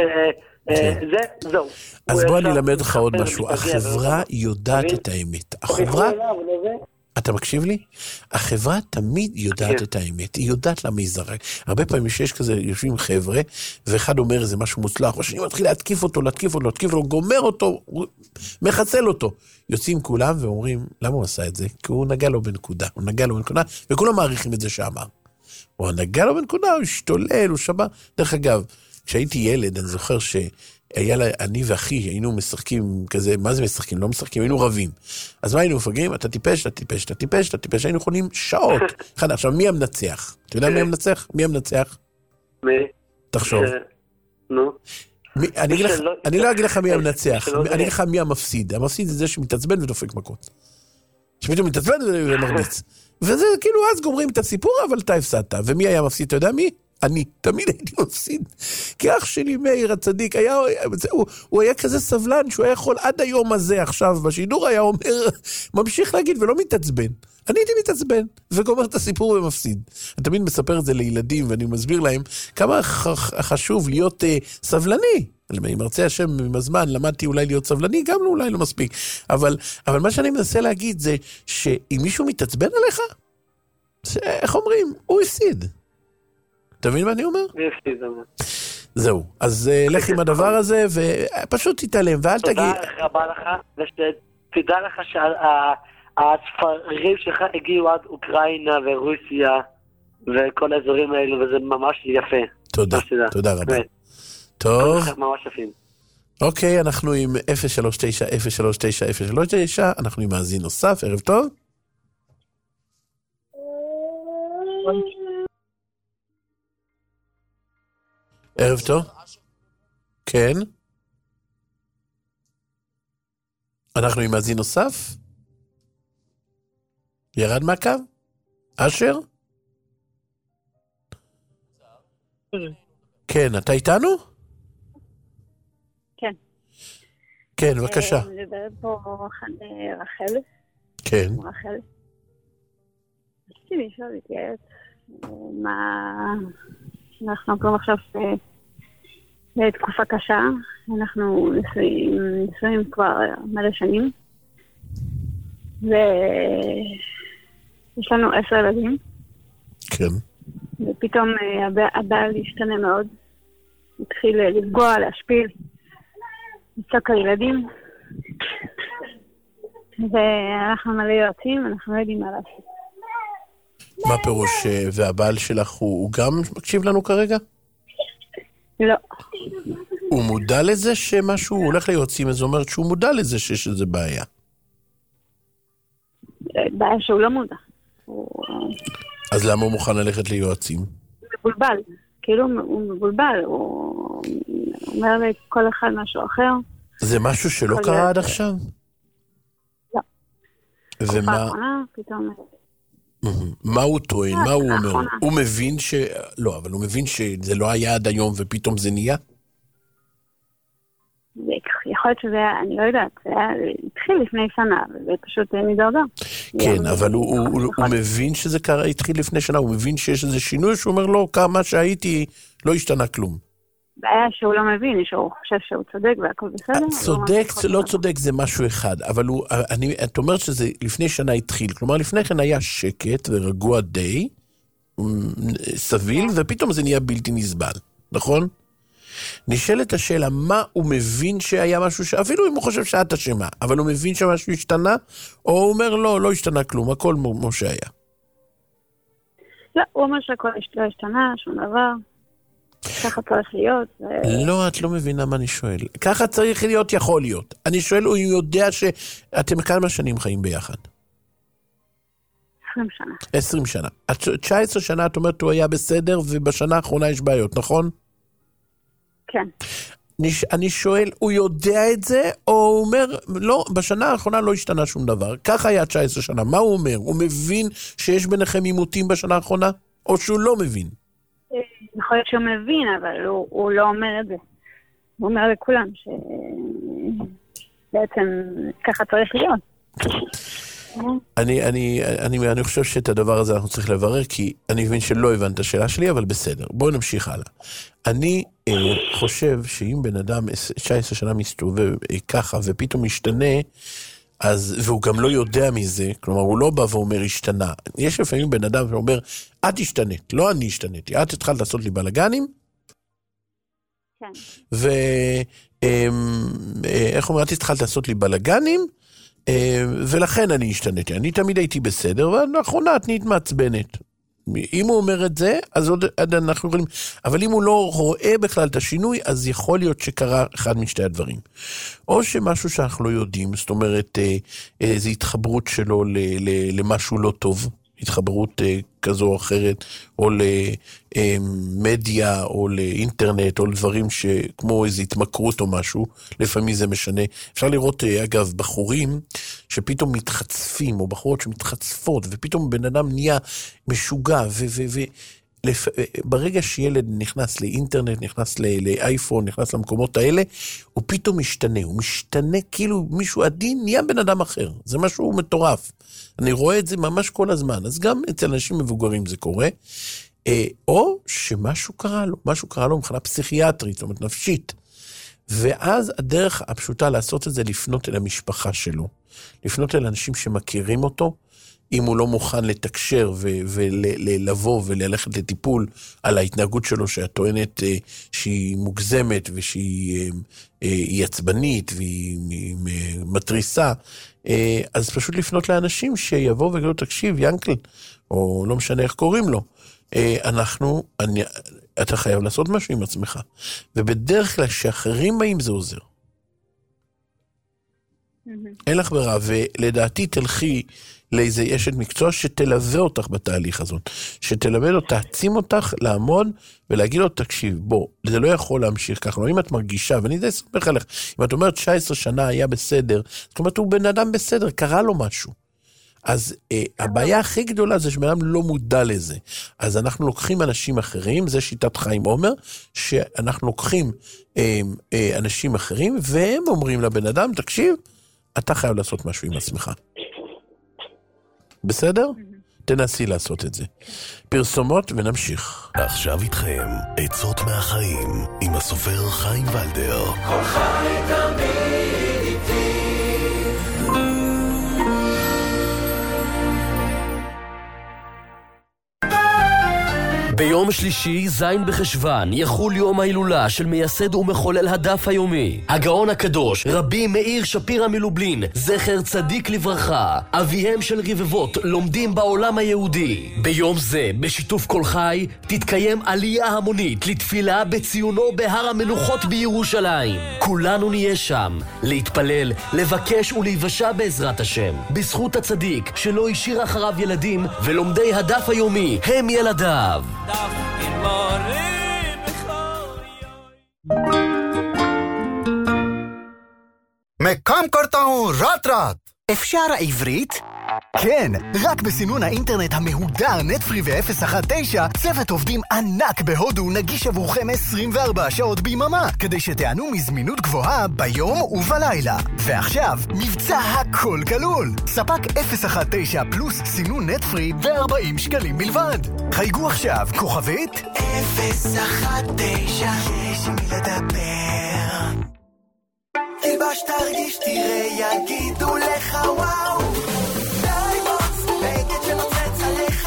זהו. אז בוא אני אלמד לך עוד משהו. החברה יודעת את האמת. החברה... אתה מקשיב לי? החברה תמיד יודעת את האמת. היא יודעת למה היא זרק. הרבה פעמים שיש כזה, יושבים חבר'ה, ואחד אומר איזה משהו מוצלח, והשני מתחיל להתקיף אותו, גומר אותו, מחסל אותו. יוצאים כולם ואומרים, למה הוא עשה את זה? כי הוא נגע לו בנקודה. וכולם מעריכים את זה שאמר. הוא נגע לו בנקודה, הוא השתולל, הוא שבר. דרך אגב, כשהייתי ילד, אני זוכר שהיה לה, אני ואחי, היינו משחקים כזה, מה זה משחקים? לא משחקים, היינו רבים. אז מה היינו מפגרים? אתה טיפש, היינו יכולים שעות. עכשיו, מי המנצח? אתה יודע מי המנצח? מי המנצח? מי? תחשוב. נו. אני לא אגיד לך מי המנצח, אני אגיד לך מי המפסיד. המפסיד זה שמתעצבן ודופק מכות. שפתאום מתעצבן ומרביץ. וזה כאילו, אז גומרים את הסיפור, אבל אתה הפסדת. ומי היה מפסיד? אתה יודע מי? אני תמיד הייתי מפסיד, כי אח שלי מאיר הצדיק, הוא היה כזה סבלן, שהוא היה יכול עד היום הזה עכשיו בשידור, היה אומר, ממשיך להגיד ולא מתעצבן. אני הייתי מתעצבן, וגומר את הסיפור ומפסיד. אני תמיד מספר את זה לילדים, ואני מסביר להם כמה חשוב להיות סבלני. אם ארצה השם עם הזמן, למדתי אולי להיות סבלני, גם אולי לא מספיק. אבל מה שאני מנסה להגיד זה, שאם מישהו מתעצבן עליך, איך אומרים? הוא הפסיד. אתה מבין מה אני אומר? זהו, אז לך עם הדבר הזה ופשוט תתעלם ואל תגיד. תודה רבה לך, ושתדע לך שהספרים שלך הגיעו עד אוקראינה ורוסיה וכל האזורים האלו, וזה ממש יפה. תודה רבה. טוב. ממש יפים. אוקיי, אנחנו עם 039-039-039, אנחנו עם מאזין נוסף, ערב טוב. ערב טוב. כן. אנחנו עם מאזין נוסף. ירד מהקו? אשר? כן, אתה איתנו? כן. כן, בבקשה. מדברת פה רחל. כן. רחל. רציתי לשאול להתייעץ מה... אנחנו כבר עכשיו בתקופה קשה, אנחנו נשואים כבר מלא שנים, ויש לנו 10 ילדים. כן. ופתאום הבעל השתנה מאוד, התחיל לפגוע, להשפיל, לצעוק על ילדים, ואנחנו מלא יועצים, אנחנו לא יודעים מה לעשות. מה פירוש, והבעל שלך הוא גם מקשיב לנו כרגע? לא. הוא מודע לזה שמשהו, הוא הולך ליועצים, אז הוא אומר שהוא מודע לזה שיש איזה בעיה. בעיה שהוא לא מודע. אז למה הוא מוכן ללכת ליועצים? מבולבל. כאילו הוא מבולבל, הוא אומר לי כל אחד משהו אחר. זה משהו שלא קרה עד עכשיו? לא. ומה... פתאום... מה הוא טוען? מה הוא אומר? הוא מבין ש... לא, אבל הוא מבין שזה לא היה עד היום ופתאום זה נהיה? יכול להיות שזה היה, אני לא יודעת, זה התחיל לפני שנה, וזה פשוט נדרדר. כן, אבל הוא מבין שזה התחיל לפני שנה, הוא מבין שיש איזה שינוי שהוא אומר לו, כמה שהייתי לא השתנה כלום. בעיה שהוא לא מבין, שהוא חושב שהוא צודק והכל בסדר. צודק, לא צודק זה משהו אחד, אבל את אומרת שזה לפני שנה התחיל, כלומר לפני כן היה שקט ורגוע די, סביל, ופתאום זה נהיה בלתי נסבל, נכון? נשאלת השאלה, מה הוא מבין שהיה משהו, אפילו אם הוא חושב שאת אשמה, אבל הוא מבין שמשהו השתנה, או הוא אומר לא, לא השתנה כלום, הכל כמו שהיה. לא, הוא אומר שהכל לא השתנה, שום דבר. ככה צריך להיות. לא, את לא מבינה מה אני שואל. ככה צריך להיות, יכול להיות. אני שואל, הוא יודע שאתם כמה שנים חיים ביחד? 20 שנה. 20 שנה. 19 שנה, את אומרת, הוא היה בסדר, ובשנה האחרונה יש בעיות, נכון? כן. אני שואל, הוא יודע את זה, או הוא אומר, לא, בשנה האחרונה לא השתנה שום דבר. ככה היה 19 שנה. מה הוא אומר? הוא מבין שיש ביניכם עימותים בשנה האחרונה? או שהוא לא מבין? יכול להיות שהוא מבין, אבל הוא לא אומר את זה. הוא אומר לכולם שבעצם ככה צריך להיות. אני חושב שאת הדבר הזה אנחנו צריכים לברר, כי אני מבין שלא הבנת את השאלה שלי, אבל בסדר. בואו נמשיך הלאה. אני חושב שאם בן אדם 19 שנה מסתובב ככה, ופתאום משתנה, והוא גם לא יודע מזה, כלומר, הוא לא בא ואומר, השתנה. יש לפעמים בן אדם שאומר, את השתנית, לא אני השתניתי, את התחלת לעשות לי בלגנים, כן. איך אומר, את התחלת לעשות לי בלגנים, ולכן אני השתניתי. אני תמיד הייתי בסדר, ולאחרונה את נהיית מעצבנת. אם הוא אומר את זה, אז עוד אנחנו יכולים, אבל אם הוא לא רואה בכלל את השינוי, אז יכול להיות שקרה אחד משתי הדברים. או שמשהו שאנחנו לא יודעים, זאת אומרת, איזו התחברות שלו למשהו לא טוב, התחברות כזו או אחרת, או למדיה, או לאינטרנט, או לדברים שכמו איזו התמכרות או משהו, לפעמים זה משנה. אפשר לראות, אגב, בחורים שפתאום מתחצפים, או בחורות שמתחצפות, ופתאום בן אדם נהיה משוגע, ברגע שילד נכנס לאינטרנט, נכנס לאייפון, נכנס למקומות האלה, הוא פתאום משתנה, הוא משתנה כאילו מישהו עדין, נהיה בן אדם אחר. זה משהו מטורף. אני רואה את זה ממש כל הזמן, אז גם אצל אנשים מבוגרים זה קורה, או שמשהו קרה לו, משהו קרה לו מבחינה פסיכיאטרית, זאת אומרת נפשית, ואז הדרך הפשוטה לעשות את זה, לפנות אל המשפחה שלו, לפנות אל אנשים שמכירים אותו, אם הוא לא מוכן לתקשר ולבוא וללכת לטיפול על ההתנהגות שלו, שאת טוענת שהיא מוגזמת ושהיא עצבנית והיא מטריסה, אז פשוט לפנות לאנשים שיבוא ויגידו, תקשיב, ינקל, או לא משנה איך קוראים לו, אתה חייב לעשות משהו עם עצמך. ובדרך כלל שאחרים באים זה עוזר. אין לך ברירה, ולדעתי תלכי לאיזה אשת מקצוע שתלווה אותך בתהליך הזאת, שתלמד אותך, תעצים אותך לעמוד ולהגיד לו, תקשיב, בוא, זה לא יכול להמשיך ככה, לא, אם את מרגישה, ואני די סומך עליך, אם את אומרת 19 שנה היה בסדר, זאת אומרת, הוא בן אדם בסדר, קרה לו משהו. אז הבעיה הכי גדולה זה שבן אדם לא מודע לזה. אז אנחנו לוקחים אנשים אחרים, זה שיטת חיים עומר, שאנחנו לוקחים אנשים אחרים, והם אומרים לבן אדם, תקשיב, אתה חייב לעשות משהו עם עצמך. בסדר? תנסי לעשות את זה. פרסומות ונמשיך. עכשיו איתכם, עצות מהחיים, עם הסופר חיים ולדר. כל חי תמיד איתי. ביום שלישי, זין בחשוון, יחול יום ההילולה של מייסד ומחולל הדף היומי. הגאון הקדוש, רבי מאיר שפירא מלובלין, זכר צדיק לברכה, אביהם של רבבות לומדים בעולם היהודי. ביום זה, בשיתוף כל חי, תתקיים עלייה המונית לתפילה בציונו בהר המנוחות בירושלים. כולנו נהיה שם, להתפלל, לבקש ולהיוושע בעזרת השם. בזכות הצדיק שלא השאיר אחריו ילדים, ולומדי הדף היומי הם ילדיו. मैं काम करता हूँ रात रात. אפשר העברית? כן, רק בסינון האינטרנט המהודר נטפרי ו-019, צוות עובדים ענק בהודו נגיש עבורכם 24 שעות ביממה, כדי שתענו מזמינות גבוהה ביום ובלילה. ועכשיו, מבצע הכל כלול. ספק 019 פלוס סינון נטפרי ו-40 שקלים בלבד. חייגו עכשיו, כוכבית 019, יש עם מי לדבר. תלבש תרגיש תראה יגידו לך וואו, דיימונדס בגד שנוצץ עליך,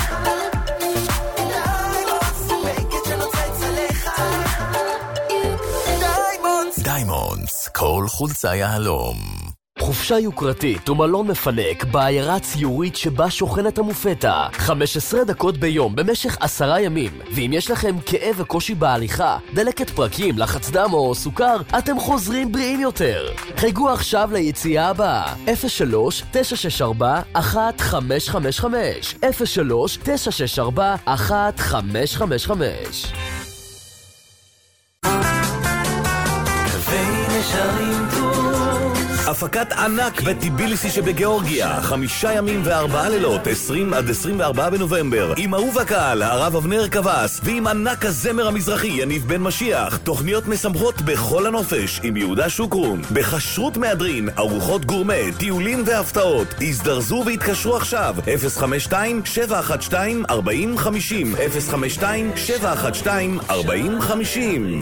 דיימונדס בגד שנוצץ עליך, דיימונדס, כל חולצה יהלום. חופשה יוקרתית ומלון מפנק בעיירה ציורית שבה שוכנת המופתה. 15 דקות ביום במשך 10 ימים. ואם יש לכם כאב וקושי בהליכה, דלקת פרקים, לחץ דם או סוכר, אתם חוזרים בריאים יותר. חייגו עכשיו ליציאה הבאה. 03-964-1555 03-964-1555. הפקת ענק בטיביליסי שבגיאורגיה, 5 ימים ו4 לילות, 20 עד 24 בנובמבר, עם אהוב הקהל, הרב אבנר קבס, ועם ענק הזמר המזרחי, יניב בן משיח. תוכניות משמחות בכל הנופש, עם יהודה שוקרון, בחשרות מהדרין, ארוחות גורמה, טיולים והפתעות. הזדרזו והתקשרו עכשיו, 052-712-4050, 052-712-4050.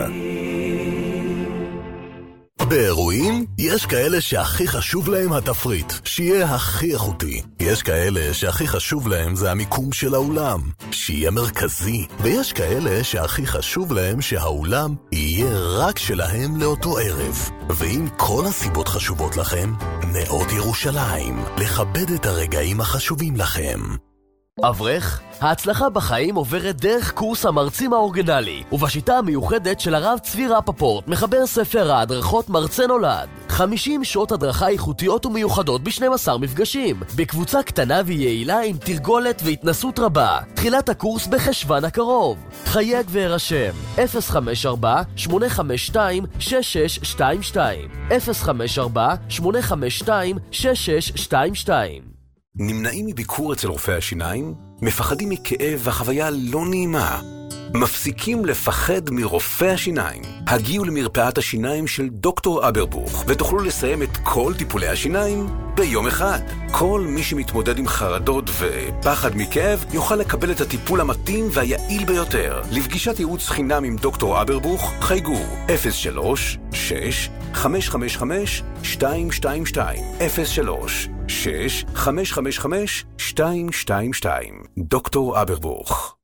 באירועים יש כאלה שהכי חשוב להם התפריט, שיהיה הכי איכותי. יש כאלה שהכי חשוב להם זה המיקום של האולם, שיהיה מרכזי. ויש כאלה שהכי חשוב להם שהאולם יהיה רק שלהם לאותו ערב. ואם כל הסיבות חשובות לכם, נאות ירושלים, לכבד את הרגעים החשובים לכם. אברך, ההצלחה בחיים עוברת דרך קורס המרצים האורגנלי, ובשיטה המיוחדת של הרב צבי רפפורט מחבר ספר ההדרכות מרצה נולד. 50 שעות הדרכה איכותיות ומיוחדות ב12 מפגשים, בקבוצה קטנה ויעילה עם תרגולת והתנסות רבה. תחילת הקורס בחשוון הקרוב. חייג והירשם 054-852-6622 054-852-6622. נמנעים מביקור אצל רופא השיניים? מפחדים מכאב והחוויה לא נעימה? מפסיקים לפחד מרופא השיניים? הגיעו למרפאת השיניים של דוקטור אברבוך ותוכלו לסיים את כל טיפולי השיניים ביום אחד. כל מי שמתמודד עם חרדות ופחד מכאב יוכל לקבל את הטיפול המתאים והיעיל ביותר. לפגישת ייעוץ חינם עם דוקטור אברבוך חייגו 03-6-555-222 03-6-555-222 דוקטור אברבוך.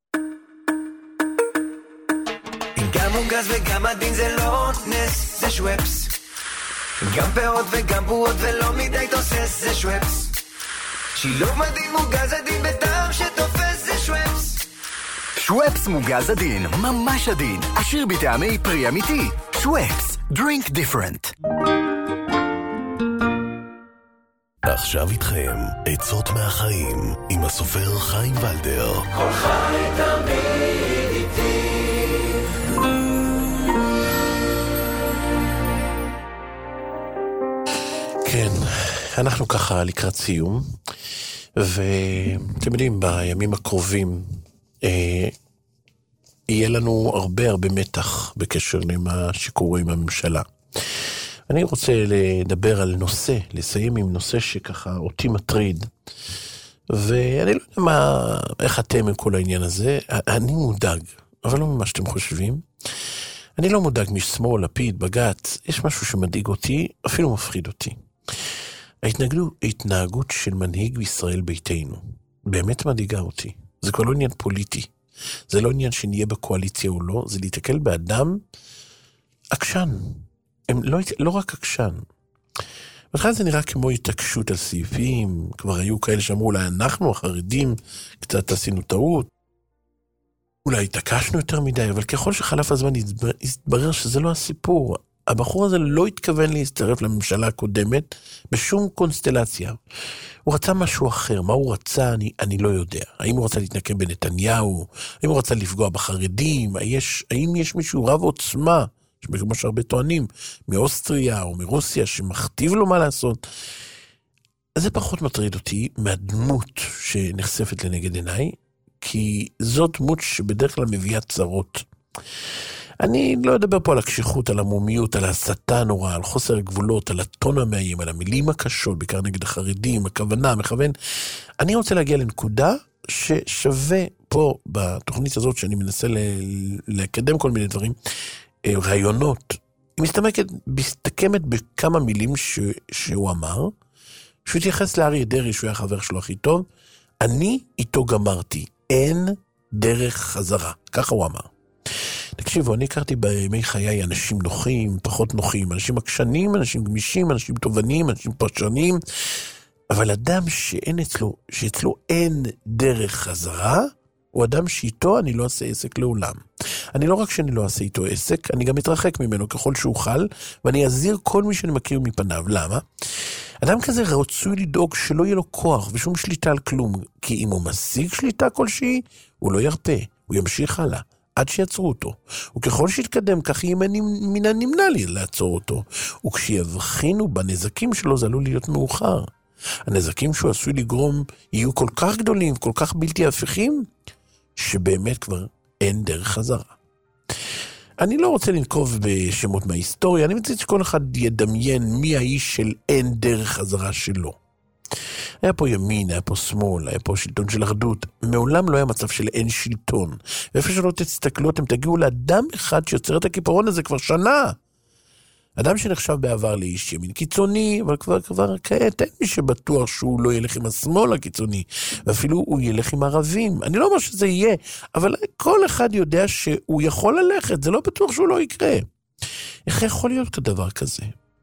גם מוגז וגם עדין זה לא נס, זה שוואפס. גם פירות וגם בועות ולא מדי תוסס, זה שוואפס. שילוב מדהים מוגז עדין בטעם שתופס, זה שוואפס. שוואפס מוגז עדין, ממש עדין, עשיר בטעמי פרי אמיתי. שוואפס, drink different. עכשיו איתכם, עצות מהחיים, עם הסופר חיים ולדר. כל חי תמיד איתי. כן, אנחנו ככה לקראת סיום, ואתם יודעים, בימים הקרובים יהיה לנו הרבה מתח בקשר למה שקורה עם הממשלה. אני רוצה לדבר על נושא, לסיים עם נושא שככה אותי מטריד, ואני לא יודע איך אתם עם כל העניין הזה. אני מודאג, אבל לא ממה שאתם חושבים. אני לא מודאג משמאל, לפיד, בג"ץ, יש משהו שמדאיג אותי, אפילו מפחיד אותי. ההתנהגות של מנהיג בישראל ביתנו באמת מדאיגה אותי. זה כבר לא עניין פוליטי. זה לא עניין שנהיה בקואליציה או לא, זה להתקל באדם עקשן. הם לא רק עקשן. בכלל זה נראה כמו התעקשות על סעיפים, כבר היו כאלה שאמרו, אולי אנחנו החרדים קצת עשינו טעות, אולי התעקשנו יותר מדי, אבל ככל שחלף הזמן התברר שזה לא הסיפור. הבחור הזה לא התכוון להצטרף לממשלה הקודמת בשום קונסטלציה. הוא רצה משהו אחר. מה הוא רצה? אני לא יודע. האם הוא רצה להתנקם בנתניהו? האם הוא רצה לפגוע בחרדים? האם יש מישהו רב עוצמה, כמו שהרבה טוענים, מאוסטריה או מרוסיה, שמכתיב לו מה לעשות? אז זה פחות מטריד אותי מהדמות שנחשפת לנגד עיניי, כי זאת דמות שבדרך כלל מביאה צרות. אני לא אדבר פה על הקשיחות, על המומיות, על ההסתה נורא, על חוסר הגבולות, על הטון המאיים, על המילים הקשות, בעיקר נגד החרדים, הכוונה, מכוון. אני רוצה להגיע לנקודה ששווה פה בתוכנית הזאת, שאני מנסה לקדם כל מיני דברים, רעיונות. היא מסתכמת בכמה מילים שהוא אמר, שהוא התייחס לאריה דרעי, שהוא היה חבר שלו הכי טוב, אני איתו גמרתי, אין דרך חזרה. ככה הוא אמר. תקשיבו, אני הכרתי בימי חיי אנשים נוחים, פחות נוחים, אנשים עקשנים, אנשים גמישים, אנשים תובנים, אנשים פרשנים, אבל אדם שאצלו אין דרך חזרה, הוא אדם שאיתו אני לא אעשה עסק לעולם. אני לא רק שאני לא אעשה איתו עסק, אני גם מתרחק ממנו ככל שהוא חל, ואני אזהיר כל מי שאני מכיר מפניו. למה? אדם כזה רצוי לדאוג שלא יהיה לו כוח ושום שליטה על כלום, כי אם הוא משיג שליטה כלשהי, הוא לא ירפה, הוא ימשיך הלאה, עד שיצרו אותו. וככל שיתקדם, כך יהיה מן הנמנע לי לעצור אותו. וכשיבחינו בנזקים שלו, זה עלול להיות מאוחר. הנזקים שהוא עשוי לגרום יהיו כל כך גדולים, כל כך בלתי הפיכים, שבאמת כבר אין דרך חזרה. אני לא רוצה לנקוב בשמות מההיסטוריה, אני מציע שכל אחד ידמיין מי האיש של אין דרך חזרה שלו. היה פה ימין, היה פה שמאל, היה פה שלטון של אחדות. מעולם לא היה מצב של אין שלטון. ואיפה שלא תסתכלו, אתם תגיעו לאדם אחד שיוצר את הכיפרון הזה כבר שנה. אדם שנחשב בעבר לאיש ימין קיצוני, אבל כבר כעת אין מי שבטוח שהוא לא ילך עם השמאל הקיצוני, ואפילו הוא ילך עם ערבים. אני לא אומר שזה יהיה, אבל כל אחד יודע שהוא יכול ללכת, זה לא בטוח שהוא לא יקרה. איך יכול להיות כדבר כזה?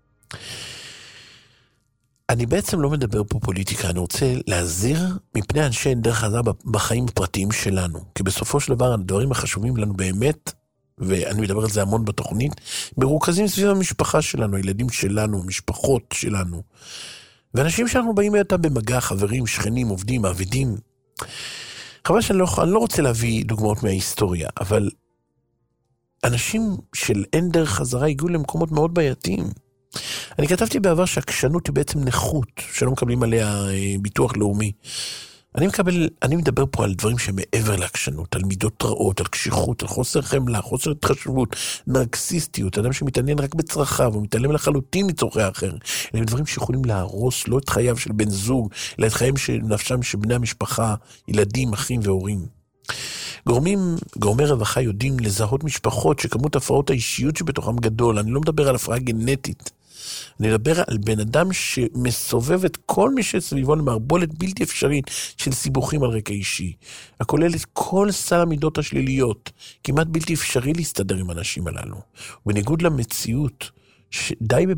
אני בעצם לא מדבר פה פוליטיקה, אני רוצה להזהיר מפני אנשי אין דרך חזרה בחיים הפרטיים שלנו, כי בסופו של דבר הדברים החשובים לנו באמת, ואני מדבר על זה המון בתוכנית, מרוכזים סביב המשפחה שלנו, הילדים שלנו, המשפחות שלנו. ואנשים שאנחנו באים איתם במגע, חברים, שכנים, עובדים, מעבידים. חבל שאני לא רוצה להביא דוגמאות מההיסטוריה, אבל אנשים של אין דרך חזרה הגיעו למקומות מאוד בעייתיים. אני כתבתי בעבר שהקשנות היא בעצם נכות, שלא מקבלים עליה ביטוח לאומי. אני מדבר פה על דברים שמעבר להקשנות, על מידות רעות, על קשיחות, על חוסר חמלה, חוסר התחשבות, נרקסיסטיות, אדם שמתעניין רק בצרכיו, הוא מתעלם לחלוטין מצורכי האחר. אלה דברים שיכולים להרוס לא את חייו של בן זוג, אלא את חייהם של נפשם של בני המשפחה, ילדים, אחים והורים. גורמי רווחה יודעים לזהות משפחות שכמות הפרעות האישיות שבתוכם גדול. אני לא מדבר על הפרעה גנטית. אני מדבר על בן אדם שמסובב את כל מי שסביבו למערבולת בלתי אפשרית של סיבוכים על רקע אישי. הכולל את כל סל המידות השליליות. כמעט בלתי אפשרי להסתדר עם אנשים הללו. ובניגוד למציאות, שדי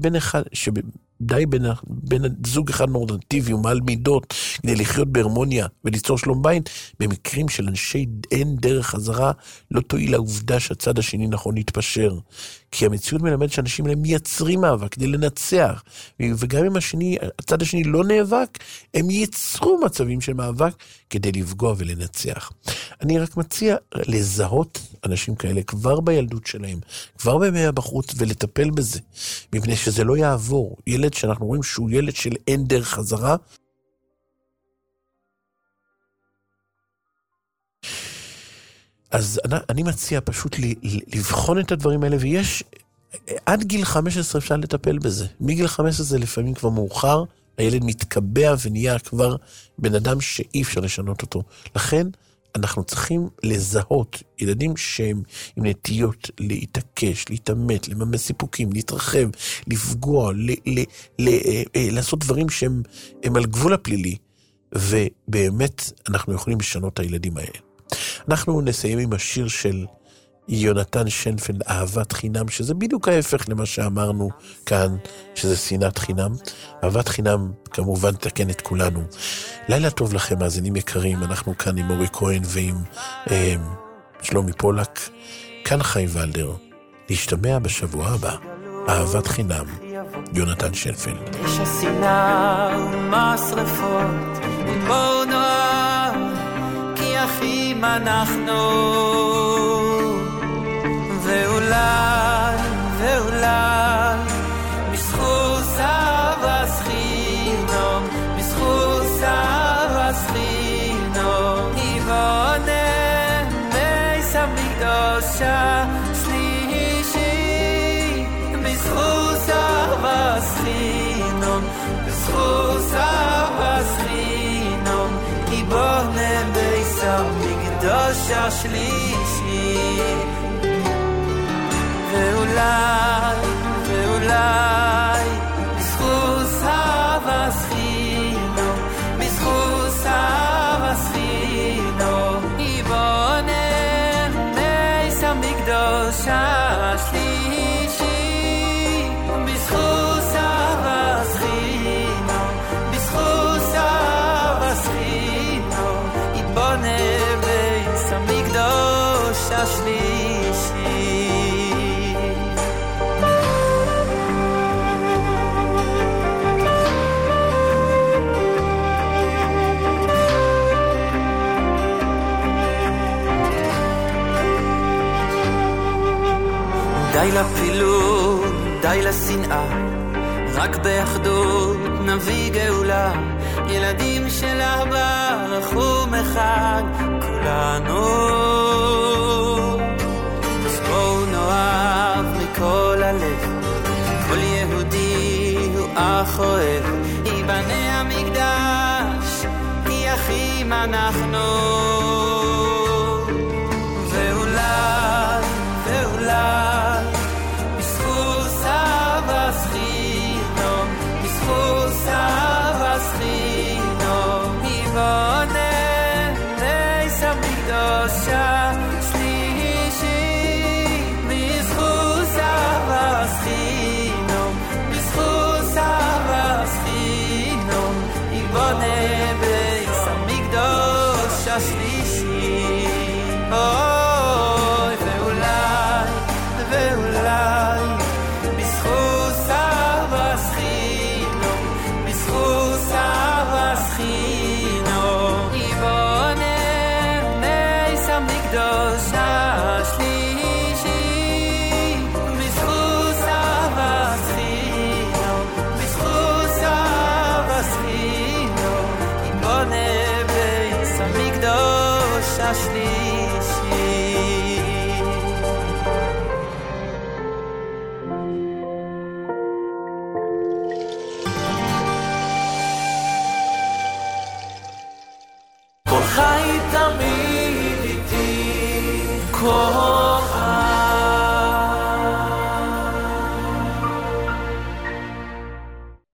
בין זוג אחד נורמטיבי ומעל מידות כדי לחיות בהרמוניה וליצור שלום בית, במקרים של אנשי אין דרך חזרה לא תועיל העובדה שהצד השני נכון להתפשר, כי המציאות מלמד שאנשים האלה מייצרים מאבק כדי לנצח, וגם אם הצד השני לא נאבק, הם ייצרו מצבים של מאבק כדי לפגוע ולנצח. אני רק מציע לזהות אנשים כאלה כבר בילדות שלהם, כבר בימי הבחוץ, ולטפל בזה, מפני שזה לא יעבור. ילד שאנחנו רואים שהוא ילד של אין דרך חזרה, אז אני מציע פשוט לבחון את הדברים האלה, ויש, עד גיל 15 אפשר לטפל בזה. מגיל 15 זה לפעמים כבר מאוחר, הילד מתקבע ונהיה כבר בן אדם שאי אפשר לשנות אותו. לכן אנחנו צריכים לזהות ילדים שהם עם נטיות להתעקש, להתאמת, לממש סיפוקים, להתרחב, לפגוע, לעשות דברים שהם על גבול הפלילי, ובאמת אנחנו יכולים לשנות את הילדים האלה. אנחנו נסיים עם השיר של יונתן שיינפלד, אהבת חינם, שזה בדיוק ההפך למה שאמרנו כאן, שזה שנאת חינם. אהבת חינם כמובן תקן את כולנו. לילה טוב לכם, מאזינים יקרים, אנחנו כאן עם אורי כהן ועם שלומי פולק, כאן חי ולדר, להשתמע בשבוע הבא. אהבת חינם, יונתן שיינפלד. יש השנאה ומשרפות ובואו נאהב, כי אחים אנחנו, ואולי בזכות אהבת חינם, בזכות אהבת חינם ייבנה בית המקדש השלישי, בזכות אהבת חינם, בזכות אהבת חינם ייבנה בית המקדש השלישי. ואולי בזכות אהבת חינם, בזכות אהבת חינם ייבנה בית המקדש די לפילוג, די לשנאה, רק באחדות נביא גאולה. ילדים של אבא רחום אחד כולנו, אז בואו נאהב מכל הלב, כל יהודי הוא אח אוהב. ייבנה המקדש כי אחים אנחנו, ואולי בזכות אבא שכינו, בזכות אבא שכינו, ייבנה בית המקדש השלישי. בזכות אבא שכינו, בזכות אבא שכינו, ייבנה בית המקדש השלישי. אוי ואולי בזכות אבא שכינו, בזכות אבא שכינו, ייבנה בית המקדש השלישי. בזכות אבא שכינו, בזכות אבא שכינו, ייבנה בית המקדש השלישי. כל חי תמיד איתי, כל